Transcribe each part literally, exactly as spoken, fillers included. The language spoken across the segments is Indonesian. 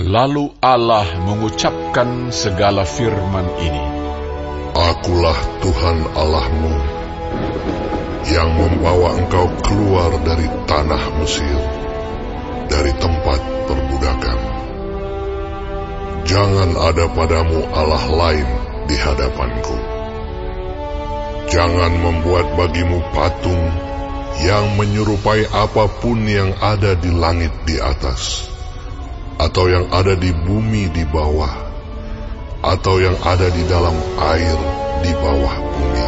Lalu Allah mengucapkan segala firman ini. Akulah Tuhan Allahmu, yang membawa engkau keluar dari tanah Mesir, dari tempat perbudakan. Jangan ada padamu Allah lain di hadapanku. Jangan membuat bagimu patung yang menyerupai apapun yang ada di langit di atas, atau yang ada di bumi di bawah, atau yang ada di dalam air di bawah bumi.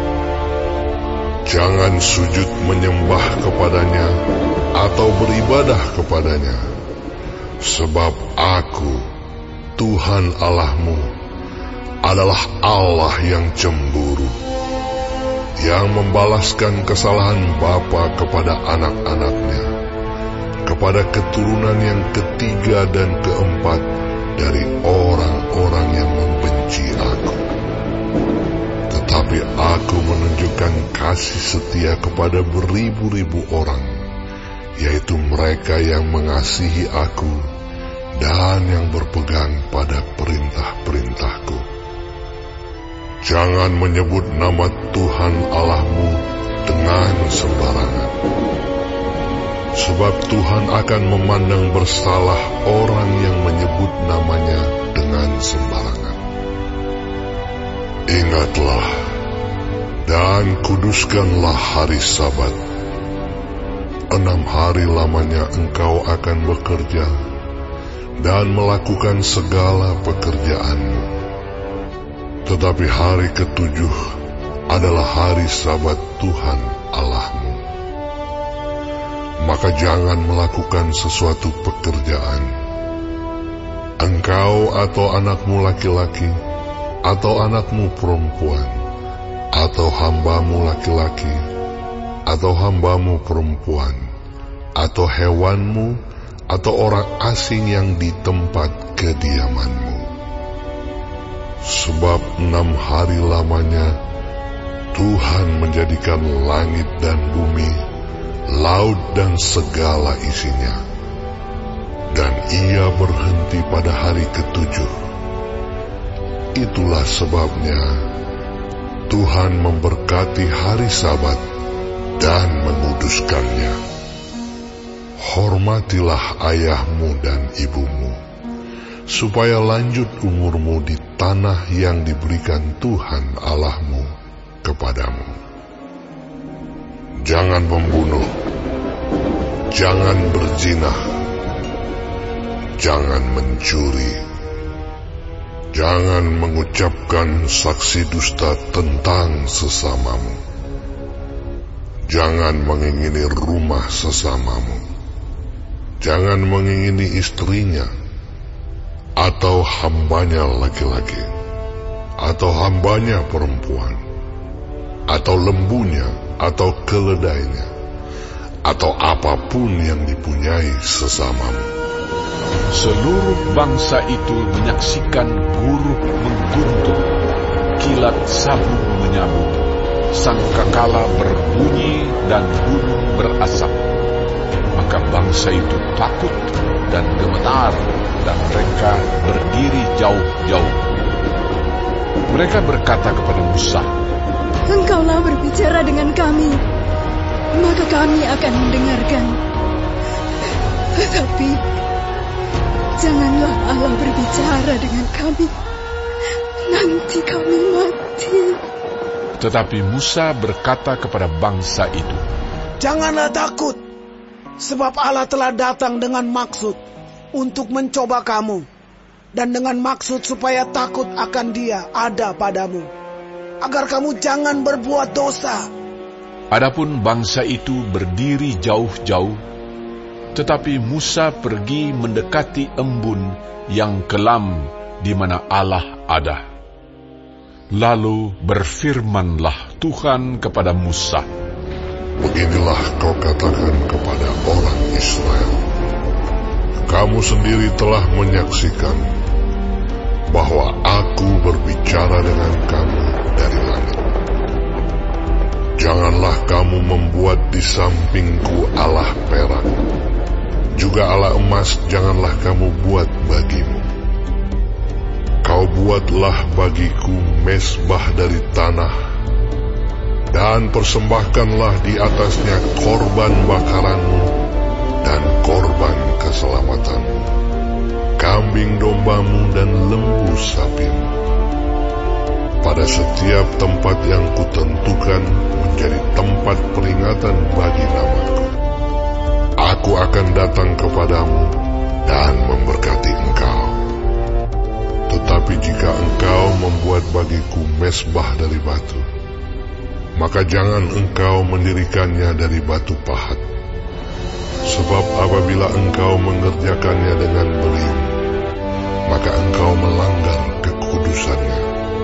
Jangan sujud menyembah kepadanya atau beribadah kepadanya, sebab Aku, Tuhan Allahmu, adalah Allah yang cemburu, yang membalaskan kesalahan bapa kepada anak-anaknya, kepada keturunan yang ketiga dan keempat dari orang-orang yang membenci Aku. Tetapi Aku menunjukkan kasih setia kepada beribu-ribu orang, yaitu mereka yang mengasihi Aku dan yang berpegang pada perintah-perintahku. Jangan menyebut nama Tuhan Allahmu dengan sembarangan, sebab Tuhan akan memandang bersalah orang yang menyebut namanya dengan sembarangan. Ingatlah dan kuduskanlah hari Sabat. Enam hari lamanya engkau akan bekerja dan melakukan segala pekerjaanmu. Tetapi hari ketujuh adalah hari Sabat Tuhan Allahmu. Maka jangan melakukan sesuatu pekerjaan, engkau atau anakmu laki-laki, atau anakmu perempuan, atau hambamu laki-laki, atau hambamu perempuan, atau hewanmu, atau orang asing yang di tempat kediamanmu. Sebab enam hari lamanya Tuhan menjadikan langit dan bumi, laut dan segala isinya, dan Ia berhenti pada hari ketujuh. Itulah sebabnya Tuhan memberkati hari Sabat dan menguduskannya. Hormatilah ayahmu dan ibumu, supaya lanjut umurmu di tanah yang diberikan Tuhan Allahmu kepadamu. Jangan membunuh, jangan berzina, jangan mencuri, jangan mengucapkan saksi dusta tentang sesamamu, jangan mengingini rumah sesamamu, jangan mengingini istrinya, atau hambanya laki-laki, atau hambanya perempuan, atau lembunya, atau keledainya, atau apapun yang dipunyai sesamamu. Seluruh bangsa itu menyaksikan guruk mengguntur, kilat sabung menyabut, sangkakala berbunyi dan gunung berasap. Maka bangsa itu takut dan gemetar, dan mereka berdiri jauh-jauh. Mereka berkata kepada Musa, Engkaulah berbicara dengan kami, maka kami akan mendengarkan. Tetapi janganlah Allah berbicara dengan kami, nanti kami mati. Tetapi Musa berkata kepada bangsa itu, Janganlah takut, sebab Allah telah datang dengan maksud untuk mencoba kamu, dan dengan maksud supaya takut akan Dia ada padamu, agar kamu jangan berbuat dosa. Adapun bangsa itu berdiri jauh-jauh, tetapi Musa pergi mendekati embun yang kelam di mana Allah ada. Lalu berfirmanlah Tuhan kepada Musa, Beginilah kau katakan kepada orang Israel, kamu sendiri telah menyaksikan bahwa Aku berbicara dengan kamu dari langit. Janganlah kamu membuat di sampingku Allah perak, juga Allah emas janganlah kamu buat bagi Buatlah bagiku mezbah dari tanah, dan persembahkanlah di atasnya korban bakaranmu dan korban keselamatanmu, kambing dombamu dan lembu sapimu. Pada setiap tempat yang kutentukan menjadi tempat peringatan bagi namaku, aku akan datang kepadamu dan memberkati engkau. Tetapi jika engkau membuat bagiku mezbah dari batu, maka jangan engkau mendirikannya dari batu pahat. Sebab apabila engkau mengerjakannya dengan berium, maka engkau melanggar kekudusannya.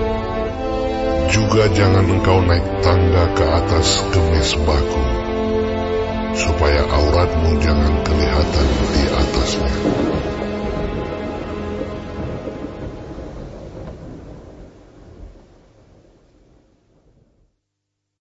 Juga jangan engkau naik tangga ke atas ke mezbahku, supaya auratmu jangan kelihatan di atasnya.